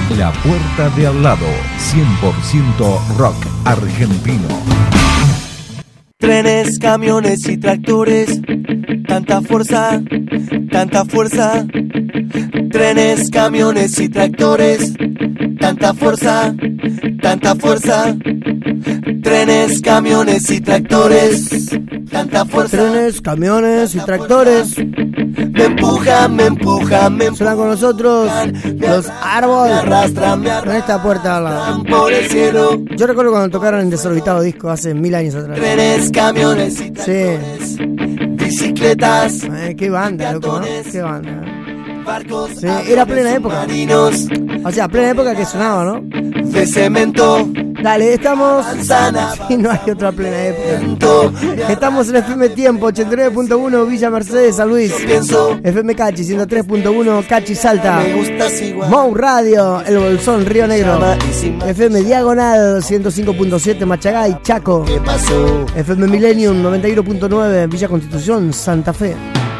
La Puerta de Al Lado, 100% rock argentino. Trenes, camiones y tractores, tanta fuerza, tanta fuerza. Trenes, camiones y tractores, tanta fuerza, tanta fuerza. Trenes, camiones y tractores, tanta fuerza. Trenes, camiones y tractores. Me empujan, me empujan, me empujan. Suenan con nosotros los árboles. Me arrastran, me Con esta puerta al lado. por el cielo. Yo recuerdo cuando tocaron en Desorbitado Disco hace 1000 años atrás. Trenes, camiones y tractores. Bicicletas. Qué banda, loco, ¿no? Qué banda. Barcos. Sí, era plena época. Marinos. O sea, plena época que sonaba, ¿no? De cemento. Dale, estamos. Manzana. Sí, no hay otra plena época. Estamos en FM Tiempo, 89.1 Villa Mercedes, San Luis. FM Cachi, 103.1 Cachi Salta. Me gustas igual. Mou Radio, El Bolsón, Río Negro. FM Diagonal, 105.7 Machagay, Chaco. ¿Qué pasó? FM Millennium, 91.9 Villa Constitución, Santa Fe.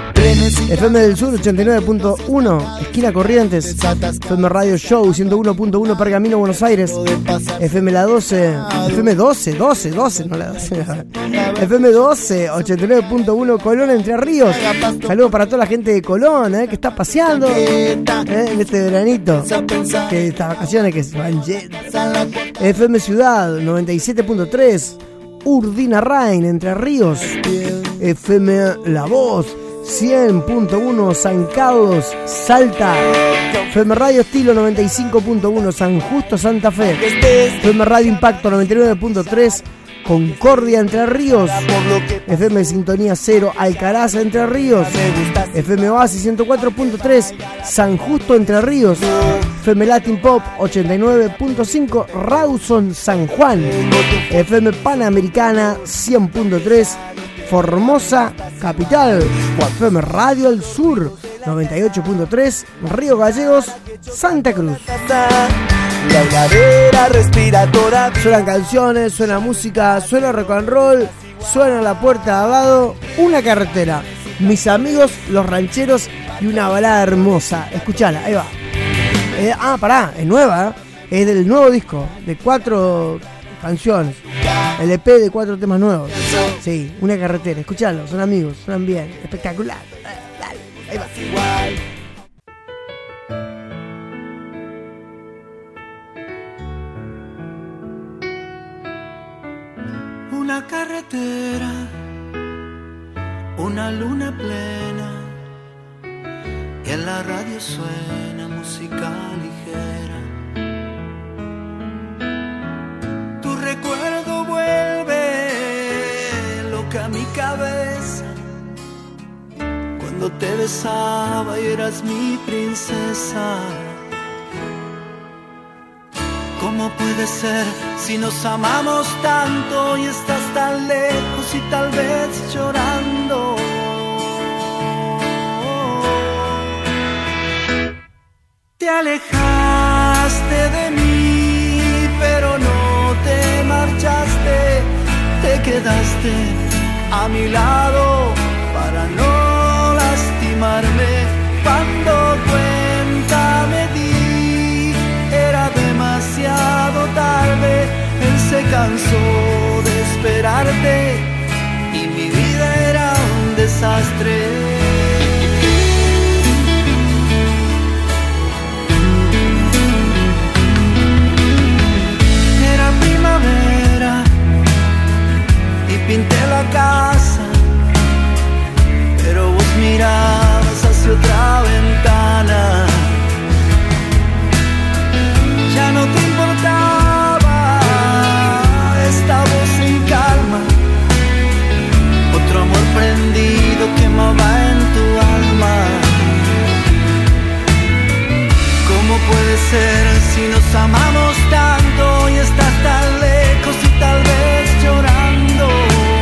FM del Sur 89.1 Esquina Corrientes. FM Radio Show 101.1 Pergamino, Buenos Aires. FM la 12, FM 12, no la 12. FM 12 89.1 Colón, Entre Ríos. Saludos para toda la gente de Colón, que está paseando en este veranito, que estas vacaciones que se van yendo. FM Ciudad 97.3 Urdina Rain, Entre Ríos. FM La Voz 100.1 San Carlos, Salta. FM Radio Estilo 95.1 San Justo, Santa Fe. FM Radio Impacto 99.3 Concordia, Entre Ríos. FM Sintonía 0 Alcaraz, Entre Ríos. FM Oasis 104.3 San Justo, Entre Ríos. FM Latin Pop 89.5 Rawson, San Juan. FM Panamericana 100.3 Formosa, Capital. FM Radio El Sur 98.3 Río Gallegos, Santa Cruz. La heladera respira toda. Suenan canciones, suena música, suena rock and roll, suena La Puerta de Al Lado, una carretera, Mis Amigos Los Rancheros y una balada hermosa. Escuchala, ahí va. Pará, es nueva, es del nuevo disco, de 4 canciones. El EP de 4 temas nuevos. Sí, una carretera, escuchalo, son amigos, suenan bien, espectacular. Dale, ahí va. Una carretera, una luna plena, y en la radio suena música ligera. Tu recuerdo vuelve loca a mi cabeza, cuando te besaba y eras mi princesa. ¿Cómo puede ser si nos amamos tanto y estás tan lejos y tal vez llorando? Te alejaste de mí, pero no te marchaste. Te quedaste a mi lado para no lastimarme. Cuando cuenta me di, era demasiado tarde. Él se cansó de esperarte y mi vida era un desastre. Pinté la casa, pero vos mirabas hacia otra ventana. Ya no te importaba esta voz en calma. Otro amor prendido quemaba en tu alma. ¿Cómo puede ser si nos amamos tanto y estás tan lejos y tal vez llorando?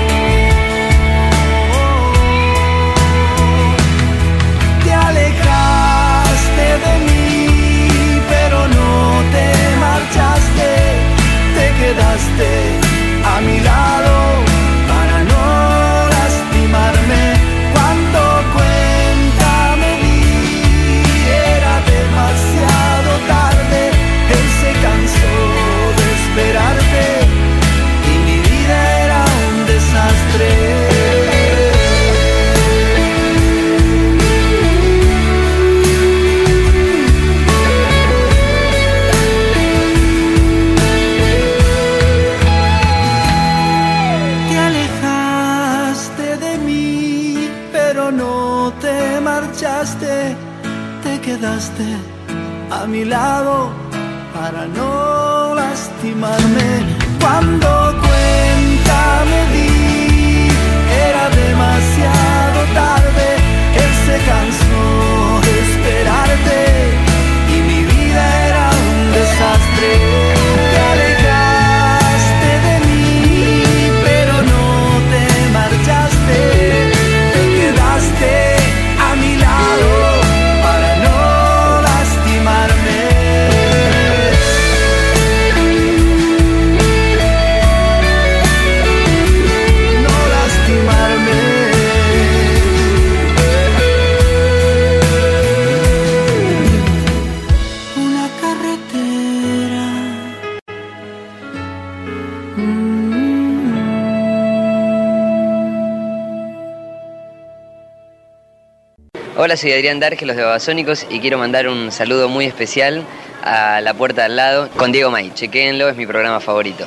De mí, pero no te marchaste, te quedaste a mi lado para no lastimarme. Cuando cuenta me di, era demasiado tarde. a mi lado para no lastimarme. Cuando cuenta me di, era demasiado tarde. Él se cansó de esperarte y mi vida era un desastre. Te alejaste de mí, pero no te marchaste. Te quedaste a mi lado para no lastimarme. No lastimarme. Una carretera. Hola, soy Adrián Darge, los de Babasónicos, y quiero mandar un saludo muy especial a La Puerta de Al Lado con Diego May. Chequéenlo, es mi programa favorito.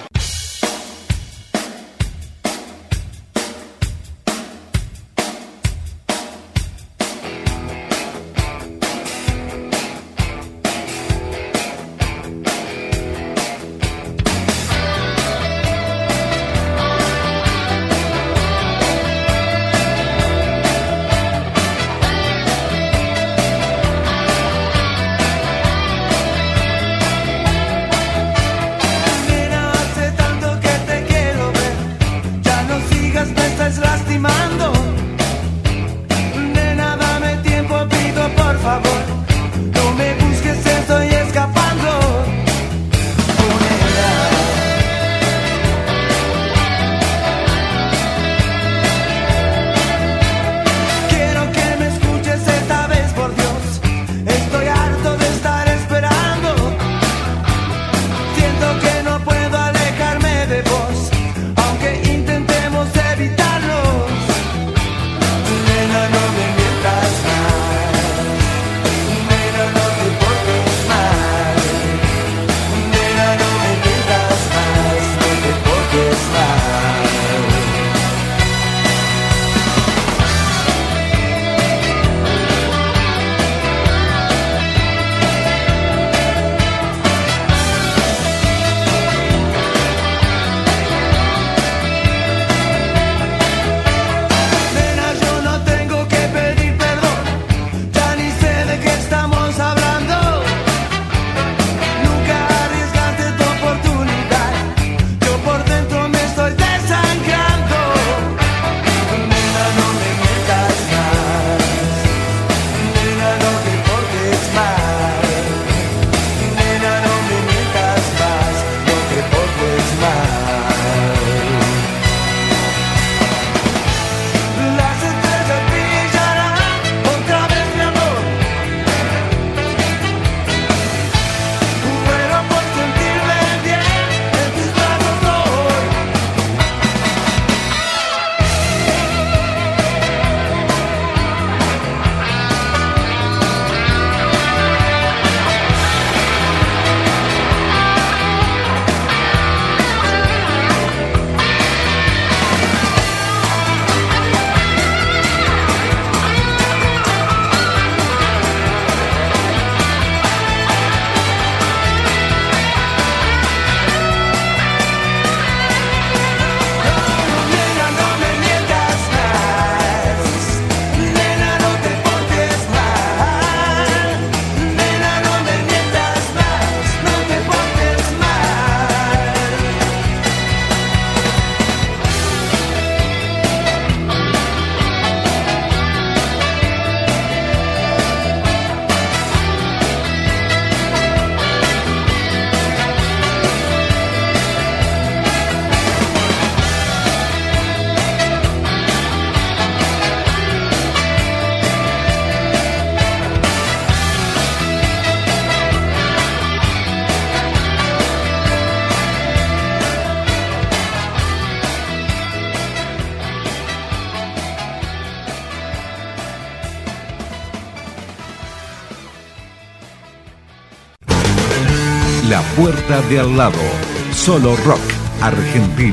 La Puerta de Al Lado, solo rock argentino.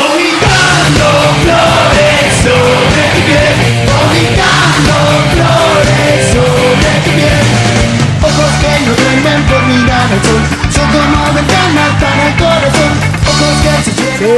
Vomitando flores sobre mi piel, vomitando flores.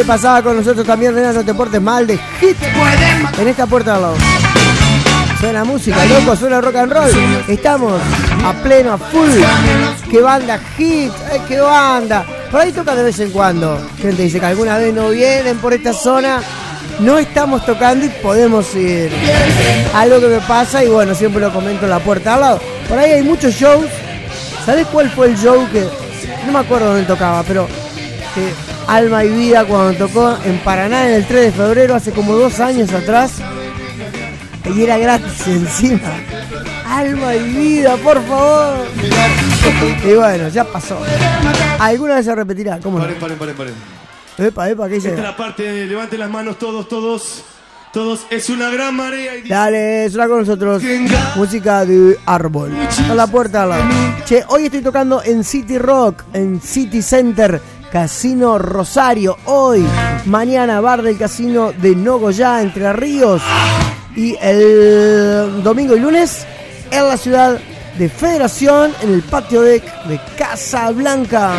pasaba con nosotros también, nena, no te portes mal, de Hit. En esta puerta al lado. Suena música, loco, suena rock and roll. Estamos a pleno, a full. ¡Qué banda, Hit! ¡Qué banda! Por ahí toca de vez en cuando. Gente dice que alguna vez no vienen por esta zona. No estamos tocando y podemos ir. Algo que me pasa y bueno, siempre lo comento en la puerta al lado. Por ahí hay muchos shows. ¿Sabés cuál fue el show que... No me acuerdo dónde tocaba, pero... Alma y Vida cuando tocó en Paraná en el 3 de febrero, hace como 2 años atrás. Y era gratis encima. Alma y Vida, por favor. Y bueno, ya pasó. ¿Alguna vez se repetirá? ¿Cómo no? Paren. Epa, ¿qué dice? Esta es la parte, levanten las manos todos. Es una gran marea. Y... Dale, suena con nosotros. Música de árbol. A la puerta al lado. Che, hoy estoy tocando en City Rock, en City Center, Casino Rosario. Hoy, mañana, bar del Casino de Nogoyá, Entre Ríos. Y el domingo y lunes en la ciudad de Federación, en el patio deck de Casablanca.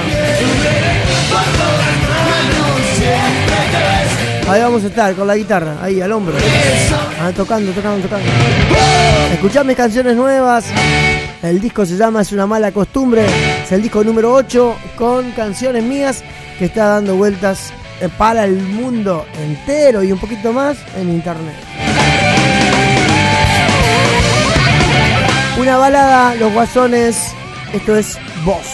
Ahí vamos a estar con la guitarra, ahí al hombro. Tocando. Escuchá mis canciones nuevas. El disco se llama Es una mala costumbre. Es el disco número 8 con canciones mías que está dando vueltas para el mundo entero y un poquito más en internet. Una balada, Los Guasones. Esto es Vos.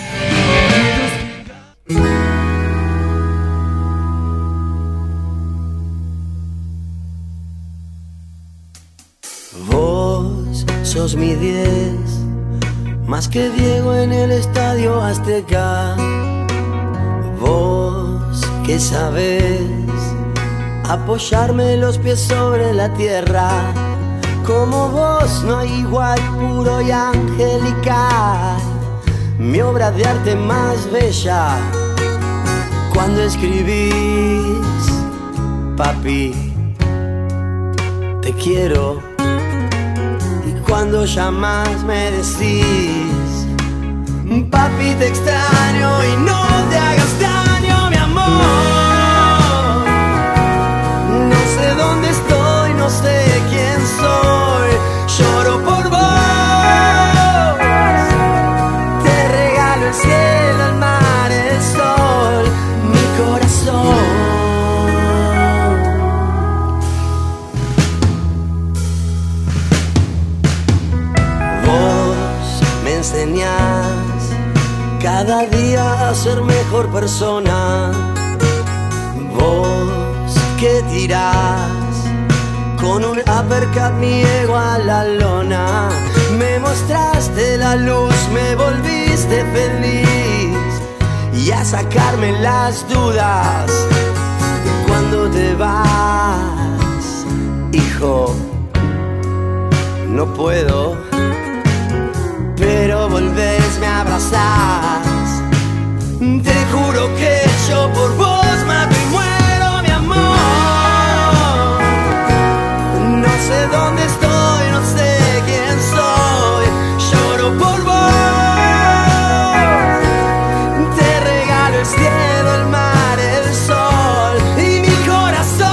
Sos mi 10, más que Diego en el estadio Azteca. Vos que sabés apoyarme los pies sobre la tierra. Como vos no hay igual, puro y angelical. Mi obra de arte más bella. Cuando escribís, papi, te quiero. Cuando llamas me decís, papi te extraño y no te hagas daño, mi amor. No sé dónde estoy, no sé quién soy, lloro por vos. Te regalo el cielo, el mar, el sol, mi corazón. Enseñás cada día a ser mejor persona. Vos que tirás con un uppercut mi ego a la lona. Me mostraste la luz, me volviste feliz y a sacarme las dudas. Cuando te vas, hijo, no puedo. Pero volvés, me abrazás. Te juro que yo por vos mato y muero, mi amor. No sé dónde estoy, no sé quién soy, lloro por vos. Te regalo el cielo, el mar, el sol y mi corazón.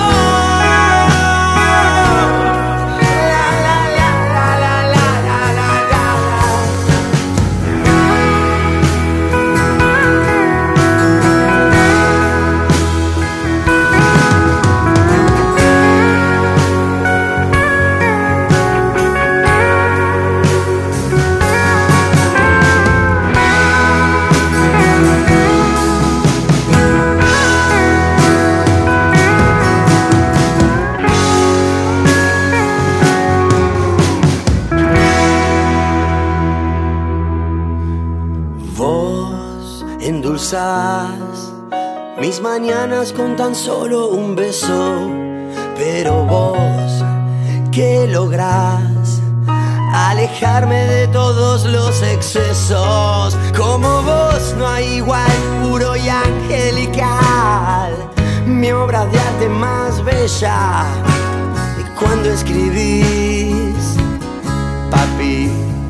Mis mañanas con tan solo un beso, pero vos que lográs alejarme de todos los excesos. Como vos no hay igual, puro y angelical. Mi obra de arte más bella. Y cuando escribís, papi,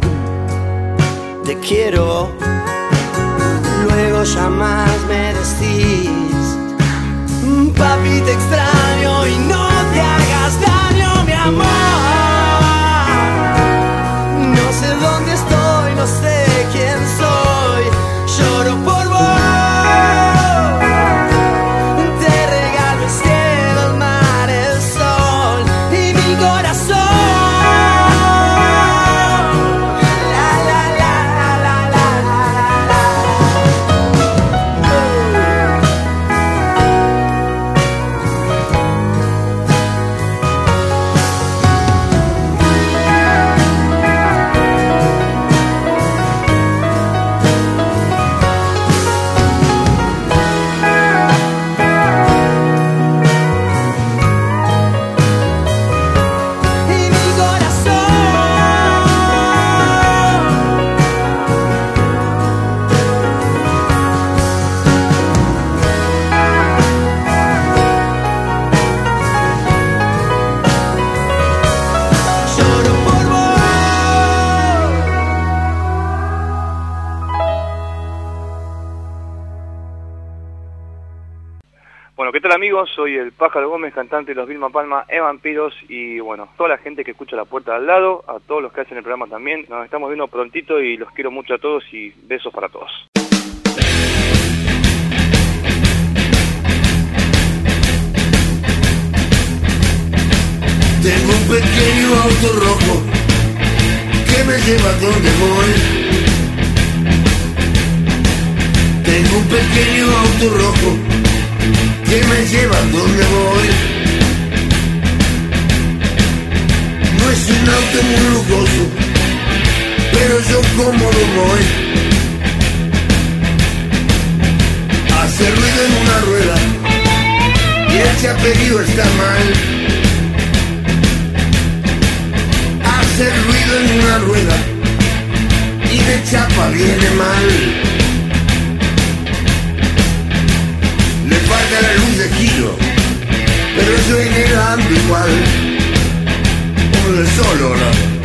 te quiero. Luego llamás, me decís, papi te extraño y no te hagas daño, mi amor. No sé dónde estoy, no sé quién soy, lloro por vos. Te regalo el cielo, el mar, el sol y mi corazón. Bueno, ¿qué tal amigos? Soy el Pájaro Gómez, cantante de los Vilma Palma, Vampiros, y bueno, toda la gente que escucha La Puerta de Al Lado, a todos los que hacen el programa también, nos estamos viendo prontito y los quiero mucho a todos y besos para todos. Tengo un pequeño auto rojo que me lleva donde voy. Tengo un pequeño auto rojo que me lleva donde voy. No es un auto muy lujoso, pero yo cómodo voy. Hace ruido en una rueda y el chaperío está mal. Hace ruido en una rueda y de chapa viene mal. Le falta la luz de giro, pero yo en él ando igual, como del solo, ¿no?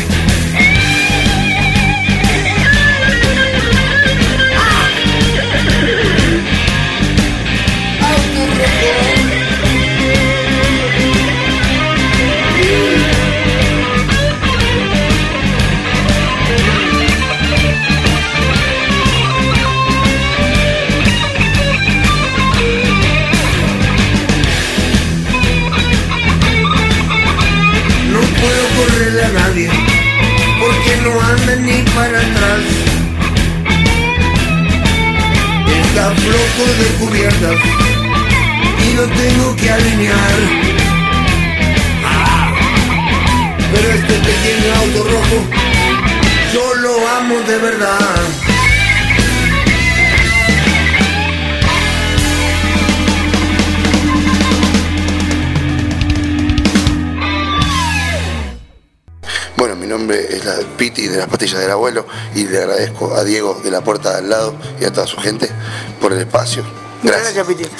A nadie, porque no anda ni para atrás. Está flojo de cubiertas y lo tengo que alinear. Pero este pequeño auto rojo yo lo amo de verdad. Bueno, mi nombre es Piti de las pastillas del abuelo y le agradezco a Diego de La Puerta de Al Lado y a toda su gente por el espacio. Gracias. Gracias, Piti.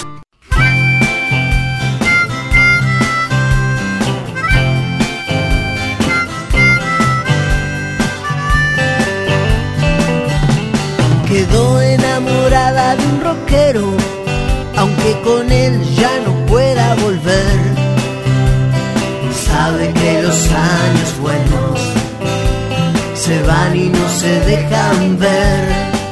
Quedó enamorada de un rockero, aunque con él ya no pueda volver. Sabe que los años buenos se van y no se dejan ver.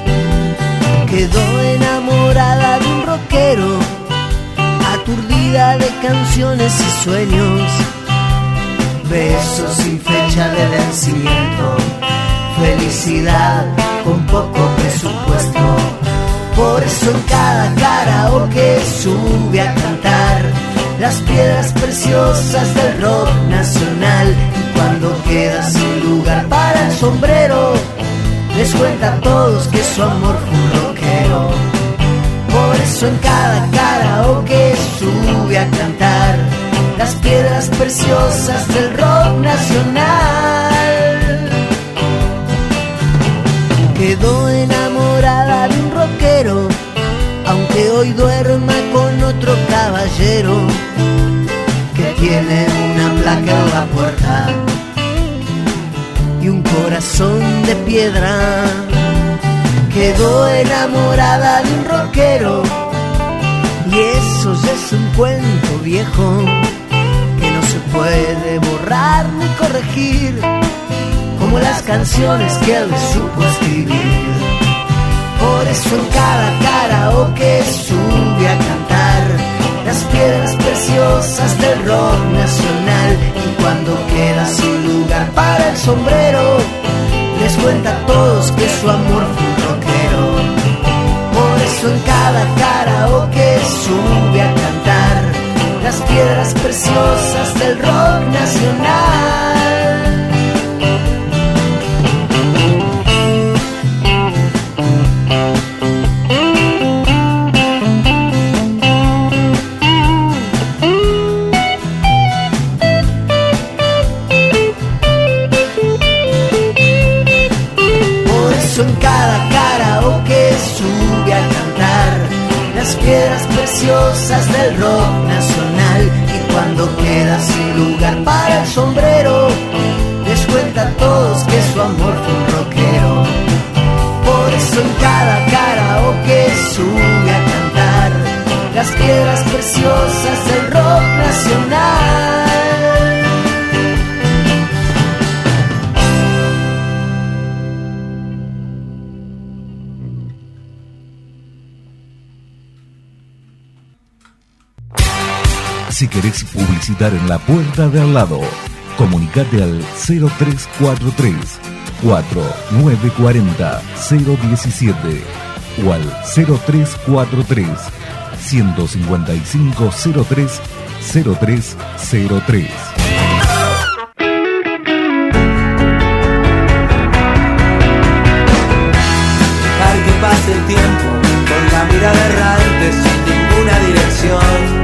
Quedó enamorada de un rockero, aturdida de canciones y sueños. Besos sin fecha de vencimiento, felicidad con poco presupuesto. Por eso en cada karaoke sube a cantar las piedras preciosas del rock nacional. Y cuando queda sin lugar para el sombrero, les cuenta a todos que su amor fue un rockero. Por eso en cada karaoke sube a cantar las piedras preciosas del rock nacional. Quedó enamorada de un rockero, aunque hoy duerma con otro caballero que tiene una placa en la puerta y un corazón de piedra. Quedó enamorada de un rockero Y eso ya es un cuento viejo que no se puede borrar ni corregir, como las canciones que él supo escribir. Por eso en cada karaoke sube a cantar las piedras preciosas del rock nacional. Y cuando queda sin lugar para el sombrero, les cuenta a todos que su amor fue un rockero. Por eso en cada karaoke sube a cantar las piedras preciosas del rock nacional. En cada karaoke sube a cantar las piedras preciosas del rock nacional. Y cuando queda sin lugar para el sombrero, les cuenta a todos que su amor fue un rockero. Por eso en cada karaoke sube a cantar las piedras preciosas del rock nacional. Si querés publicitar en La Puerta de Al Lado, comunicate al 0343 4940 017 o al 0343 155 03 0303. Dejar que pase el tiempo con la mirada errante sin ninguna dirección.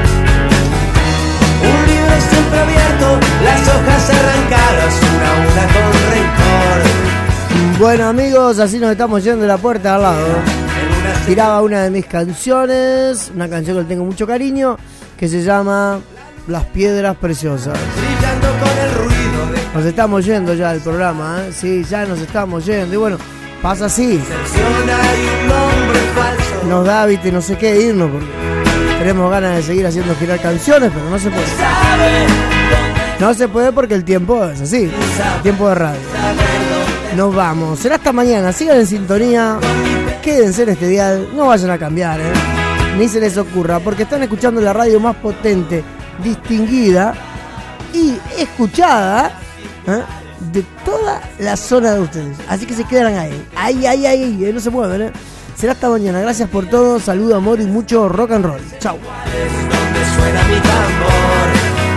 Un libro siempre abierto, las hojas arrancadas, una a una con rencor. Bueno amigos, así nos estamos yendo de La Puerta de Al Lado. Tiraba una de mis canciones, una canción que le tengo mucho cariño, que se llama Las Piedras Preciosas. Brillando con el ruido de... Nos estamos yendo ya del programa, ¿eh? Sí, ya nos estamos yendo. Y bueno, pasa así. Nos da, viste, no sé qué, irnos porque tenemos ganas de seguir haciendo girar canciones, pero no se puede. No se puede porque el tiempo es así, el tiempo de radio. Nos vamos, será hasta mañana, sigan en sintonía, quédense en este dial, no vayan a cambiar, ni se les ocurra, porque están escuchando la radio más potente, distinguida y escuchada de toda la zona de ustedes. Así que se quedan ahí, no se mueven, Será hasta mañana, gracias por todo, saludo, amor y mucho rock and roll. Chau. Donde suena mi tambor.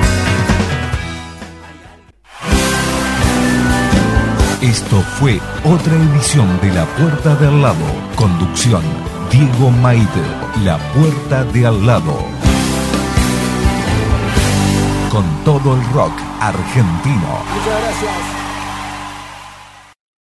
Esto fue otra edición de La Puerta de Al Lado. Conducción, Diego Maite. La Puerta de Al Lado. Con todo el rock argentino. Muchas gracias.